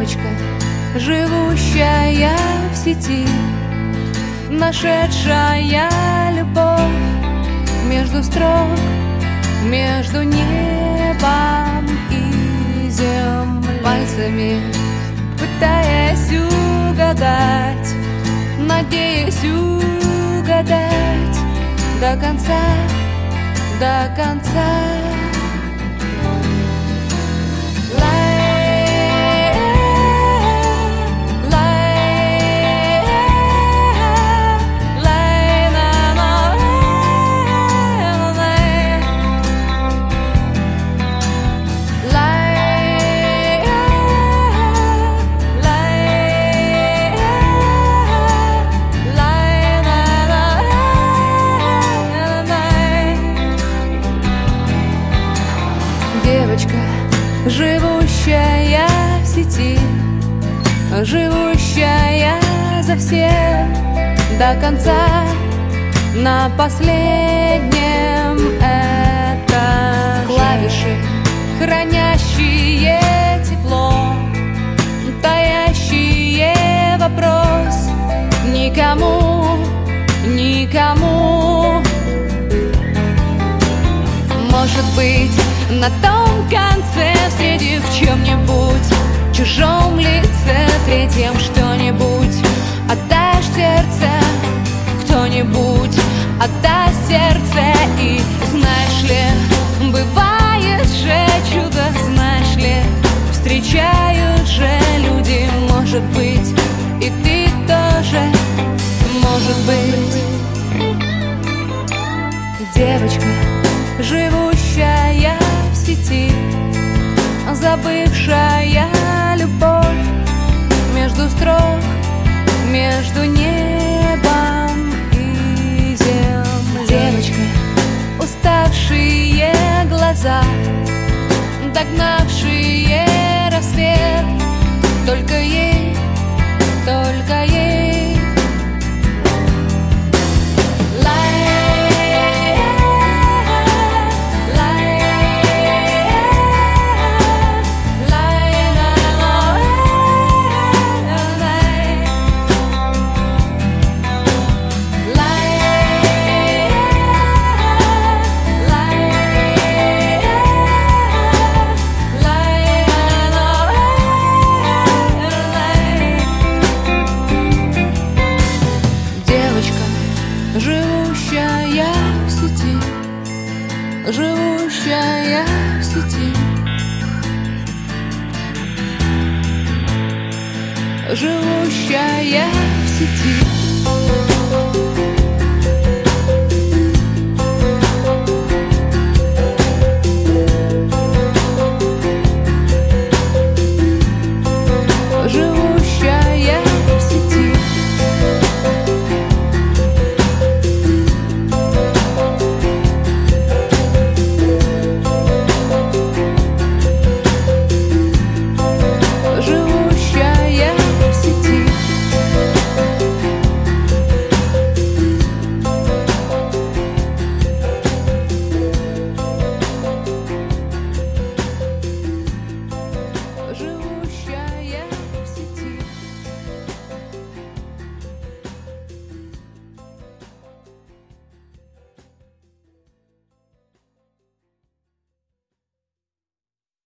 Девочка, живущая в сети, нашедшая любовь между строк, между небом и землей, пальцами пытаясь угадать, надеясь угадать до конца, до конца. Девочка, живущая в сети, живущая за всех до конца, на последнем этаже. Клавиши, хранящие тепло, таящие вопрос никому, никому. Может быть, на том конце, встретив в чем-нибудь чужом лице, третьем что-нибудь, отдашь сердце, кто-нибудь отдаст сердце. И знаешь ли, бывает же чудо, знаешь ли, встречают же люди. Может быть, и ты тоже, может быть. Девочка, живущая в сети, забывшая любовь между строк, между небом и землей. Девочка, уставшие глаза, догнавшие рассвет, только ей, только ей. Живущая в сети, живущая в сети, живущая в сети.